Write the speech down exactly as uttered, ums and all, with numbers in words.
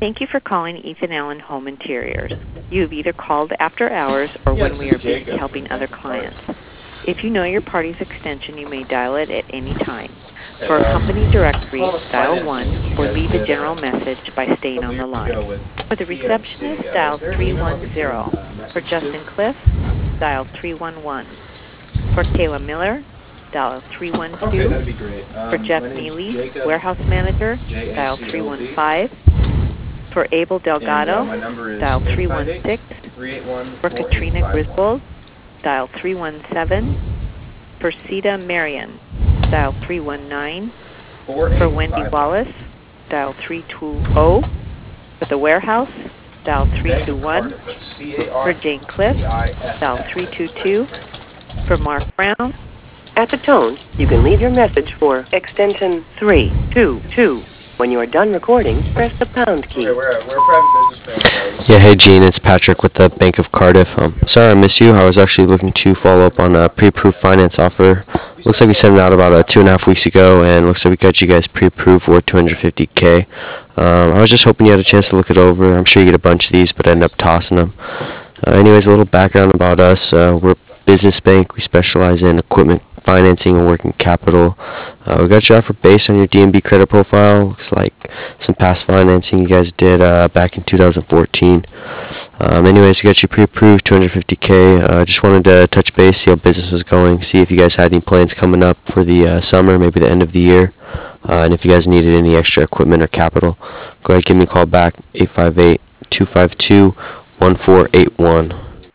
Thank you for calling Ethan Allen Home Interiors. You have either called after hours or Yeah, when this we is are busy Jacob helping from other Bank of clients. Cardiff. If you know your party's extension, you may dial it at any time. Hey, For a um, company directory, call the dial financing one that you or guys leave a did, general uh, message by a staying on couple the years line. ago with For the T M C. receptionist, Uh, dial is there an three email I one could send zero. a For message to? Justin Cliff, dial three one one. For Kayla Miller, dial three one two. Okay, that'd be great. Um, For Jeff my name's Neely, Jacob, warehouse manager, J A dial C three O one B. five. For Abel And uh, Delgado, my number is dial eight three five one eight, six. three eight one, For four eight Katrina five one. Griswold, dial three one seven. For Sita Marion, dial three one nine. For Wendy Wallace, dial three two zero. For the warehouse, dial three two one. For Jane Cliff, dial three two two. For Mark Brown. At the tone, you can leave your message for extension three two two. When you are done recording, press the pound key. Okay, we're, a, we're a private business franchise. Yeah, hey Gene, it's Patrick with the Bank of Cardiff. Um, sorry I missed you. I was actually looking to follow up on a pre-approved finance offer. Looks like we sent it out about uh, two and a half weeks ago, and looks like we got you guys pre-approved for two hundred fifty K. Um, I was just hoping you had a chance to look it over. I'm sure you get a bunch of these, but I end up tossing them. Uh, anyways, a little background about us. Uh, we're a business bank. We specialize in equipment financing and working capital. Uh, we got you offer based on your D N B credit profile. Looks like some past financing you guys did uh, back in two thousand fourteen. Um, anyways, we got you pre-approved, two hundred fifty K. Uh, just wanted to touch base, see how business was going, see if you guys had any plans coming up for the uh, summer, maybe the end of the year, uh, and if you guys needed any extra equipment or capital. Go ahead, give me a call back, eight five eight, two five two, one four eight one.